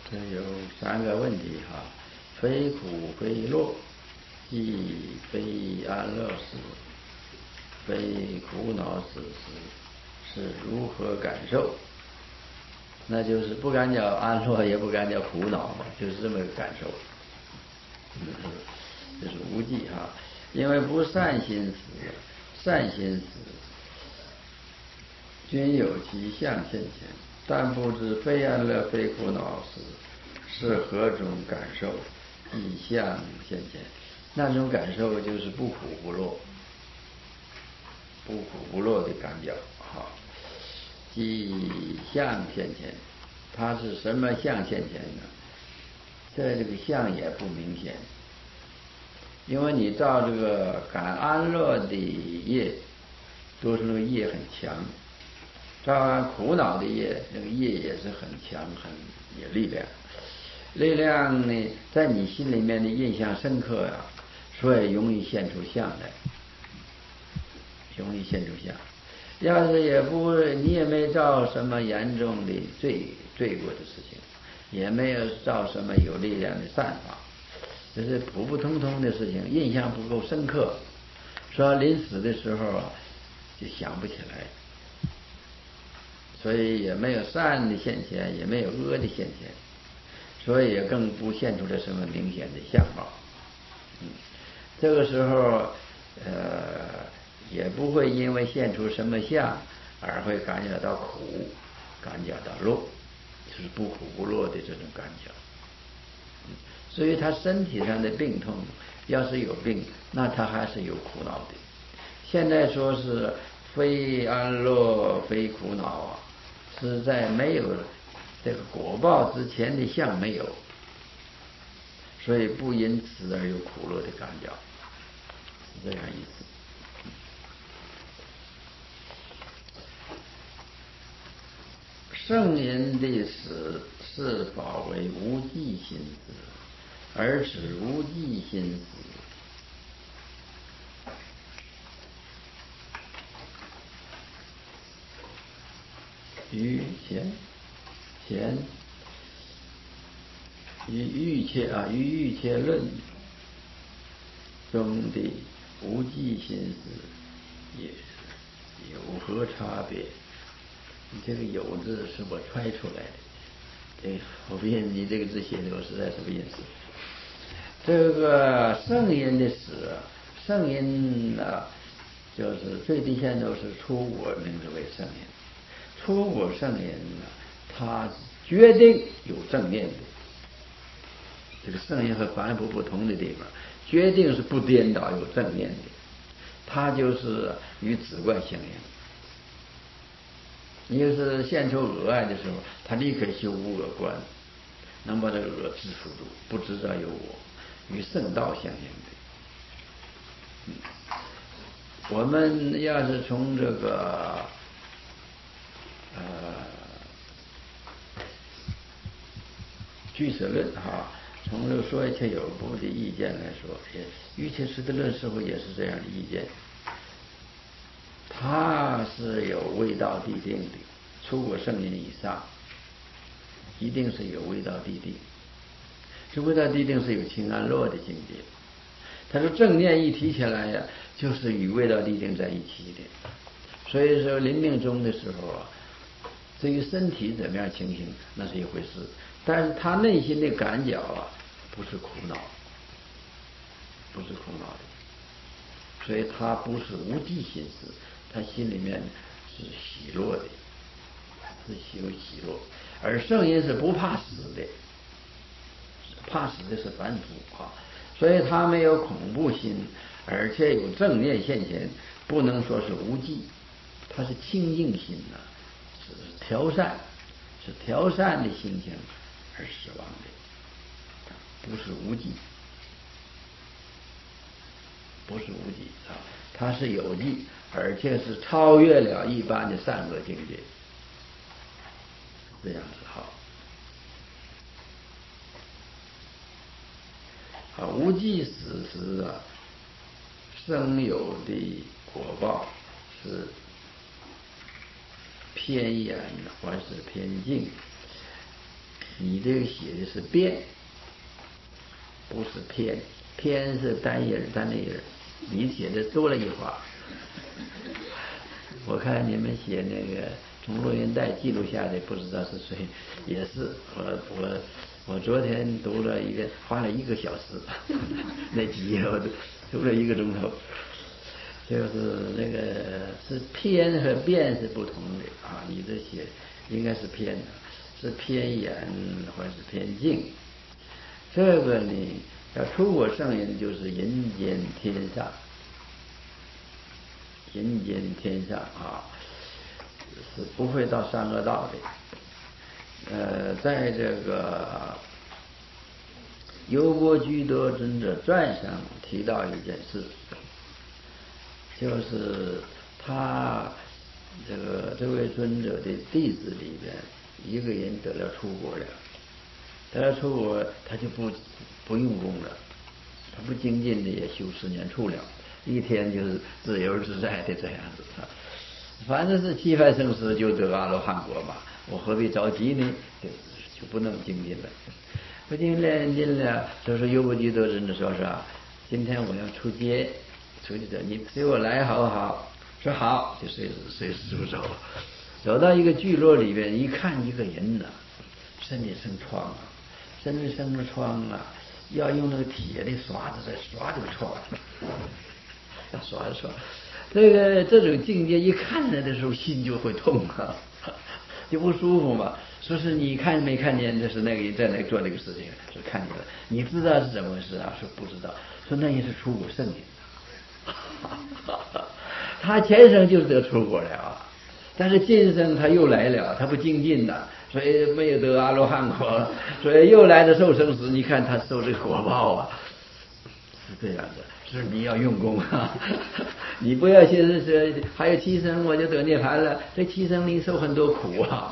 这有三个问题哈，非苦非乐，即非安乐时，非苦恼时是如何感受？那就是不敢叫安乐，也不敢叫苦恼，就是这么个感受。这是无记哈，因为不善心时，善心时均有其相现前，但不知非安乐非苦恼时是何种感受，即相现前。那种感受就是不苦不乐，不苦不乐的感觉好，即相现前。它是什么相现前呢？这个相也不明显，因为你照这个感安乐的业，多数业很强，照苦恼的业，那个业也是很强，很有力量。力量呢，在你心里面的印象深刻呀，所以容易现出相来，容易现出相。要是你也没照什么严重的罪过的事情，也没有照什么有力量的善法，只是普普通通的事情，印象不够深刻，说临死的时候啊，就想不起来，所以也没有善的现前，也没有恶的现前，所以也更不现出来什么明显的相貌。这个时候也不会因为现出什么相而会感觉到苦，感觉到乐，就是不苦不乐的这种感觉。至于他身体上的病痛，要是有病，那他还是有苦恼的。现在说是非安乐非苦恼啊，是在没有这个果报之前的相没有，所以不因此而有苦乐的感觉，是这样意思。圣人的死是否为无记心死，而使无记心死？于欲切论中的无记心死也有何差别？你这个有字是我揣出来的，我不信你这个字写的我实在是不认识。这个圣人的死，圣人就是最低限度是出我名字为圣人。出我圣人呢，他决定有正念的。这个圣人和凡夫不同的地方，决定是不颠倒有正念的，他就是与止观相应。你要是现出恶爱的时候，他立刻修无我观，能把这个恶制服住，不知道有我，与圣道相应的。我们要是从这个俱舍论哈，从这个说一切有部的意见来说，瑜伽师的论似乎也是这样的意见。他是有味道地定的，出过圣人以上，一定是有味道地定。这味道地定是有清安乐的境界。他说正念一提起来呀，就是与味道地定在一起的。所以说临命终的时候啊，至于身体怎么样情形那是一回事，但是他内心的感觉啊，不是苦恼，不是苦恼的，所以他不是无记心思，他心里面是喜乐的，是有喜乐。而圣人是不怕死的，怕死的是凡夫啊，所以他没有恐怖心，而且有正念现前，不能说是无记，他是清净心呐，是调善，是调善的心情而死亡的，不是无记，不是无记啊，它是有记，而且是超越了一般的善恶境界，这样子好。无记死时啊，生有的果报是偏远还是偏近？ 你这个写的是变，不是偏，偏是单音单立人，你写的多了一画。我看你们写那个从录音带记录下的，不知道是谁，也是我昨天读了一个，花了1个小时，那几页我都读了1个钟头。就是那个是偏和变是不同的啊，你这写应该是偏的，是偏远或者是偏近。这个呢，要出国圣人就是人间天上，人间天上啊，是不会到三恶道的。在这个优波居多尊者传上提到一件事，就是他这位尊者的弟子里边，一个人得了出国了，得了出国，他就不用功了，他不精进的也修10年处了，一天就是自由自在的这样子。反正是期盼生死就得阿罗汉果嘛，我何必着急呢？就不能精进了，不精进了，就是优波居多尊者说是啊，今天我要出街。出去的，你随我来好不好？说好，就随时出走。走到一个聚落里边，一看一个人呐，身体生疮啊，身体生了疮啊，要用那个铁的刷子在刷这个疮，要刷着刷。这种境界一看来的时候，心就会痛啊，就不舒服嘛。说是你看没看见？这是那个人在那做这个事情，说看见了。你知道是怎么回事啊？说不知道。说那也是出国圣人。他前生就得出国了，但是今生他又来了，他不精进呐，所以没有得阿罗汉果，所以又来的受生死。你看他受这个果报啊，是这样的，是你要用功啊，你不要寻思说还有7生我就得涅槃了，这7生你受很多苦啊。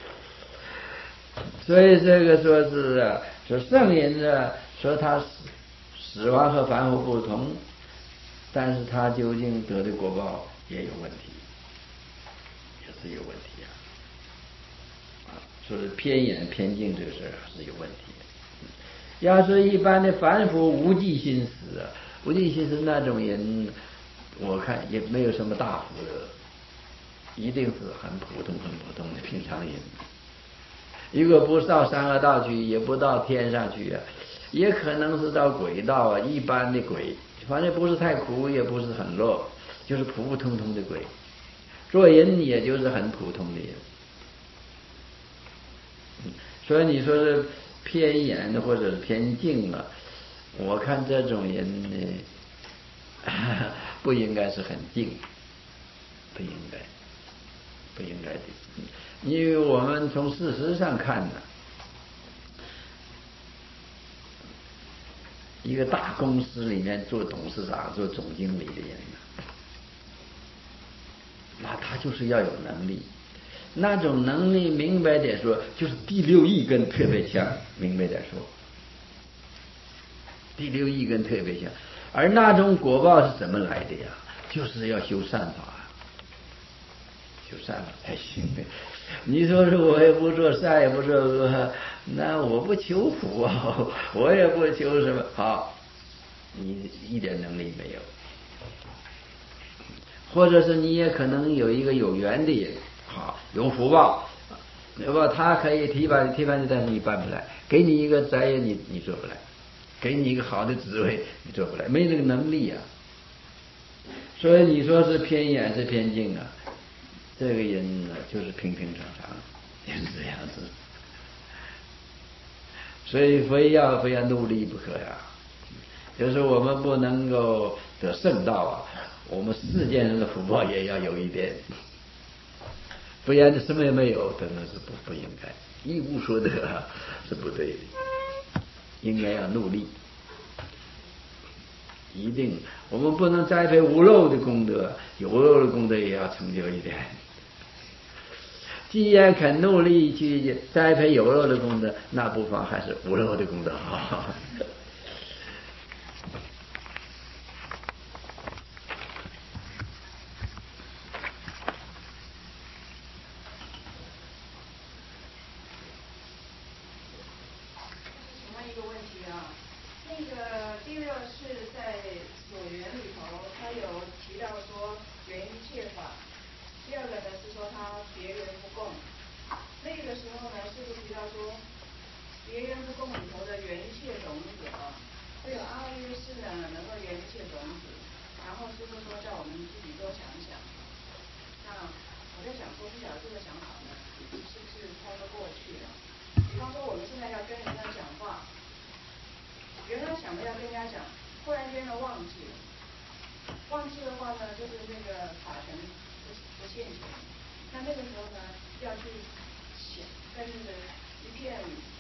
所以这个说是啊，说圣人呢，说他死亡和凡夫不同。但是他究竟得的果报也有问题，也是有问题啊！说是偏远偏近这个事儿是有问题的。要是一般的凡夫无记心思啊，无记心思那种人，我看也没有什么大福德，一定是很普通的平常人。如果不到三恶道去，也不到天上去啊，也可能是到鬼道啊，一般的鬼。反正不是太苦，也不是很乐，就是普普通通的鬼。做人也就是很普通的人。所以你说是偏远或者是偏近啊，我看这种人呢，不应该是很近，不应该的。因为我们从事实上看呢，一个大公司里面做董事长、做总经理的人，那他就是要有能力。那种能力，明白点说，就是第6意根特别强。明白点说，第6意根特别强。而那种果报是怎么来的呀？就是要修善法，修善法才行的。你说是我也不做善，也不做恶，那我不求苦啊，我也不求什么好，你一点能力没有。或者是你也可能有一个有缘的人，好有福报，对吧？他可以提拔你，但是你办不来。给你一个职业，你做不来；给你一个好的职位，你做不来，没这个能力啊。所以你说是偏远是偏近啊，这个人呢就是平平常常，就是这样子。所以非要努力不可呀。就是我们不能够得圣道啊，我们世间上的福报也要有一点，不然什么也没有，真的是不应该，一无所得是不对的，应该要努力，一定我们不能栽培无漏的功德，有漏的功德也要成就一点。既然肯努力去栽培有漏的功德，那不妨还是无漏的功德好。 要忘记了。忘记的话呢，就是那个法尘不现前。那个时候呢，要去想，在那个一片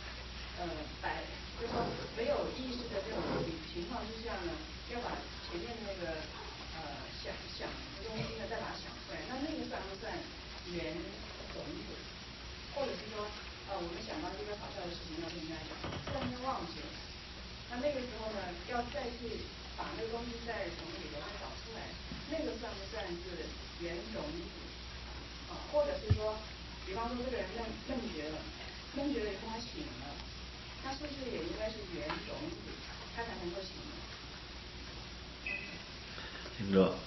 就是说没有意识的这种情况之下呢，要把前面那个想的东西呢再把它想出来。那个算不算原种子？或者是说我们想到一个好笑的事情要跟人家讲，突然间忘记了。那个时候呢，要再去把那个东西再从里头再找出来，那个算不算是原种子？或者是说，比方说这个人梦觉了，梦觉了以后他醒了，他是不是也应该是原种子，他才能够醒呢？ 听着，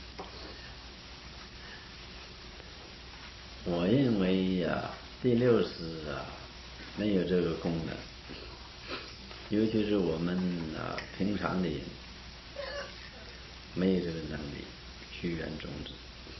我认为呀，第六识没有这个功能，尤其是我们平常的人没有这个能力去原种子。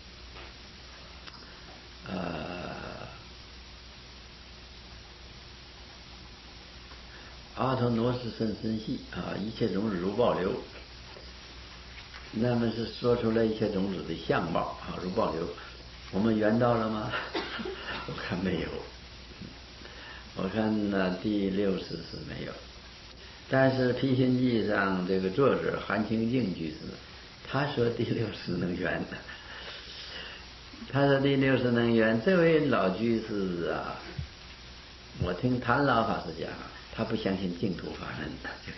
阿陀罗是甚深细一切种子如暴流。那么是说出来一切种子的相貌如暴流。我们圆到了吗？我看没有。我看第六识是没有。但是《辟心记》上这个作者韩清净居士，他说第六识能圆。他说第六识能圆。这位老居士我听谭老法师讲，他不相信净土法门这个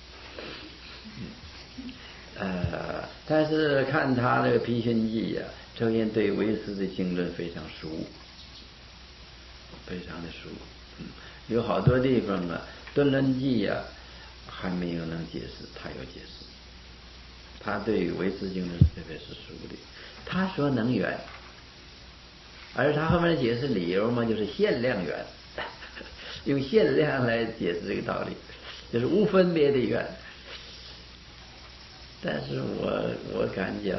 人。但是看他这个《辟心记》这个人对唯识的经论非常熟，非常的熟。有好多地方顿论记还没有能解释，他有解释。他对唯识经论特别是熟的。他说能圆，而他后面的解释理由嘛，就是限量圆，用限量来解释这个道理，就是无分别的圆。但是我感觉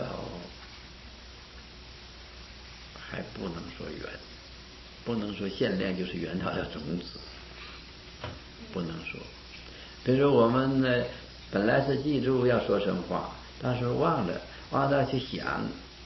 还不能说圆，不能说限量就是圆到了种子，不能说。比如说我们呢本来是记住要说什么话，但是忘了去想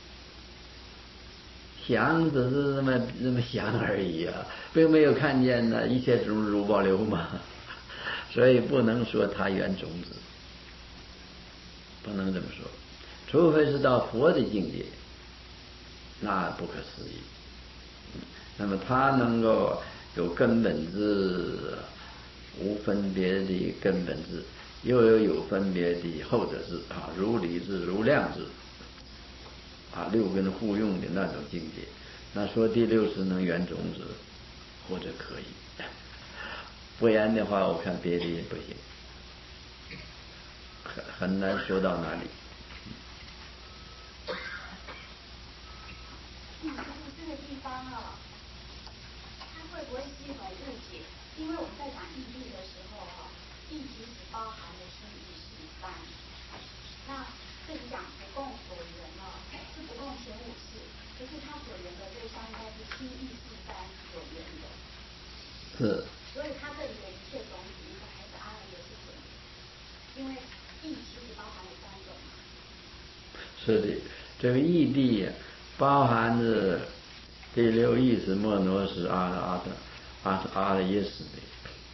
只是这么想而已并没有看见一切种子如暴流嘛，所以不能说它圆种子，不能这么说。除非是到佛的境界，那不可思议。那么他能够有根本智，无分别的根本智，又有分别的后者智如理智如量智六根互用的那种境界。那说第六识能圆种子，或者可以，不然的话我看别的也不行，很难说到哪里。 这个地方它会不会是一种误解？因为我们在讲义谛的时候义其实包含的心意是一般。那这里讲不共所缘是不共前五识，可是它所缘的对象应该是心意是一般所缘的。 是。 所以它这里的一切种子应该还是阿赖耶识所缘，因为义其实包含了三种。 是的，这个义谛包含着第六意识、莫罗识、阿赖耶识的。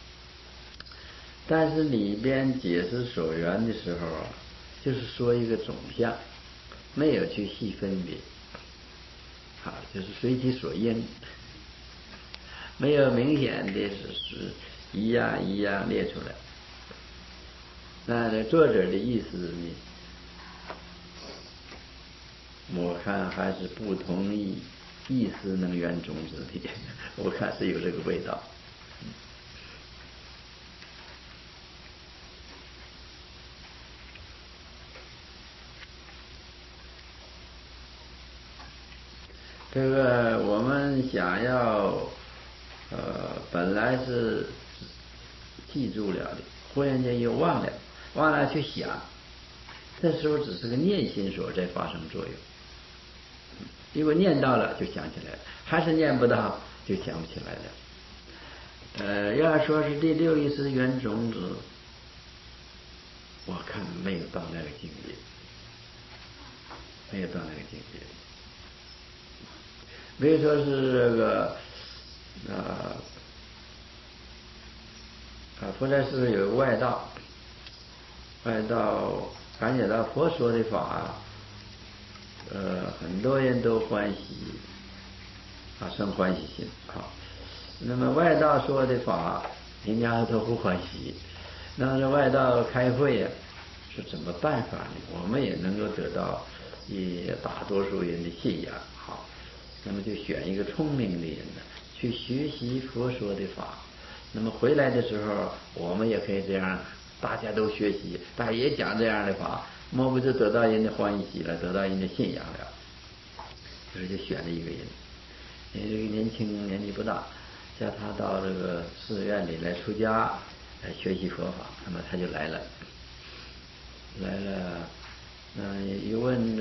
但是里边解释所缘的时候就是说一个总相，没有去细分别就是随其所应，没有明显的是一样一样列出来。那这作者的意思呢，我看还是不同意意思能圆种子的，我看是有这个味道。这个我们想要本来是记住了的，忽然间又忘了去想，这时候只是个念心所在发生作用。如果念到了就想起来了，还是念不到就想不起来了。要说是第六意识圆种子， 我看没有到那个境界，没有到那个境界。比如说是这个佛在世有外道，感觉到佛说的法，很多人都欢喜，生欢喜心。那么外道说的法，人家都不欢喜。那么外道开会是怎么办法呢？我们也能够得到大多数人的信仰。好，那么就选一个聪明的人呢，去学习佛说的法。那么回来的时候，我们也可以这样，大家都学习，大家也讲这样的法，莫不就得到人的欢喜了，得到人的信仰了。所以就选了一个人，因为这个年轻年纪不大，叫他到这个寺院里来出家，来学习佛法。那么他就来了，一问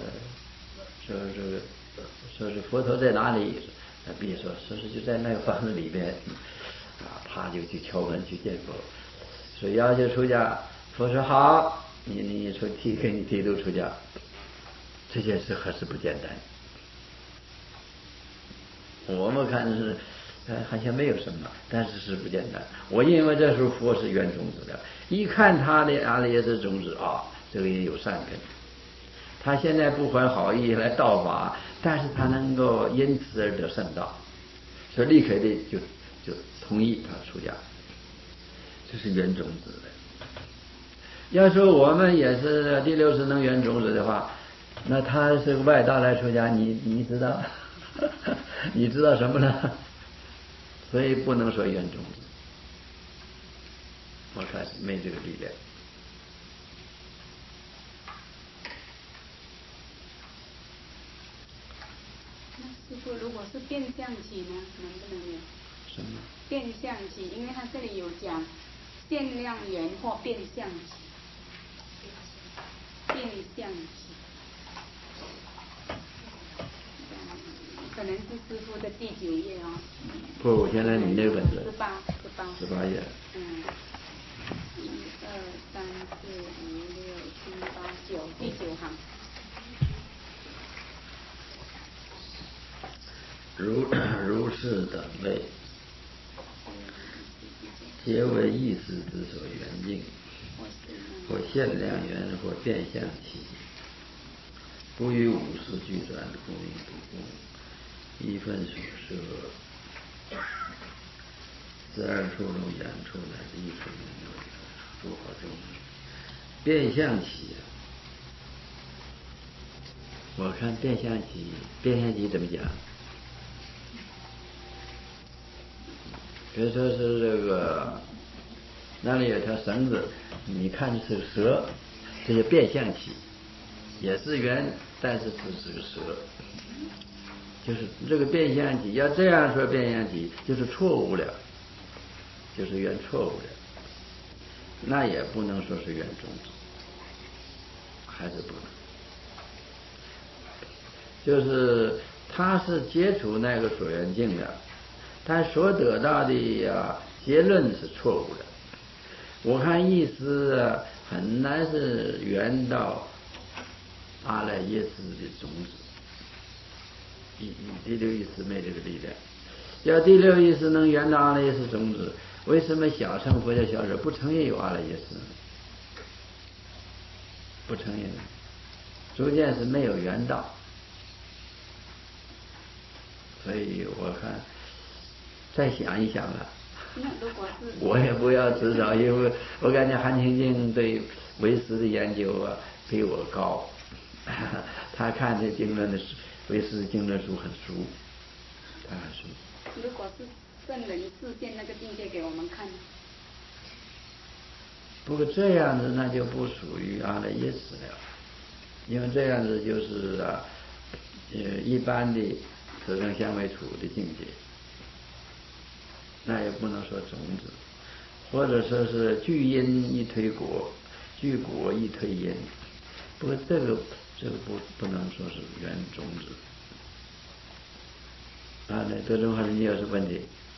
说是佛陀在哪里？比如说是就在那个房子里边，他就去敲门去见佛，说要求出家。佛说好，你给你剃度出家。这件事还是不简单。我们看是好像没有什么，但是不简单。我认为这时候佛是原种子的，一看他的阿赖耶识种子这个人有善根，他现在不怀好意来道法，但是他能够因此而得圣道，所以立刻的就同意他出家，这是原种子的。要说我们也是第六识能原种子的话，那他是个外道来出家，你知道你知道什么呢？所以不能说原种子，我看没这个力量。 那师父，如果是变相起呢，能不能有？ 什么？ 变相起，因为他这里有讲限量缘或变相起，变相起，可能是师父的第9页不，现在你那个本子 18 页。 1、2、3、4、5、6、7、8、9，第9行。 如是等类，皆为意识之所缘境，或限量缘，或变相起，不于五识俱转，不名不共，一分所摄，12处中眼处乃至一处没有诸好中变相起。我看变相起怎么讲？比如说是这个那里有条绳子，你看是蛇，这些变相起，也是圆，但是只是个蛇。就是这个变相起，要这样说变相起就是错误了，就是圆错误了，那也不能说是圆种子，还是不能。就是他是接触那个所缘境的，他所得到的结论是错误的。我看意思很难是圆到阿赖耶识的种子，第六意识没这个力量。要第六意识能圆到阿赖耶识种子，为什么小乘佛教小者不承认有阿赖耶识？不承认，逐渐是没有圆到。所以我看再想一想了，我也不要至少，因为我感觉韩清净对唯识的研究比我高，他看这经论的唯识经论书很熟，他很熟。 如果是圣人示现那个境界给我们看， 不过这样子那就不属于阿赖耶识了，因为这样子就是一般的色声香味触的境界，那也不能说种子，或者说是具因一推果，具果一推因。不过这个不能说是原种子。那德中还是你有什么问题？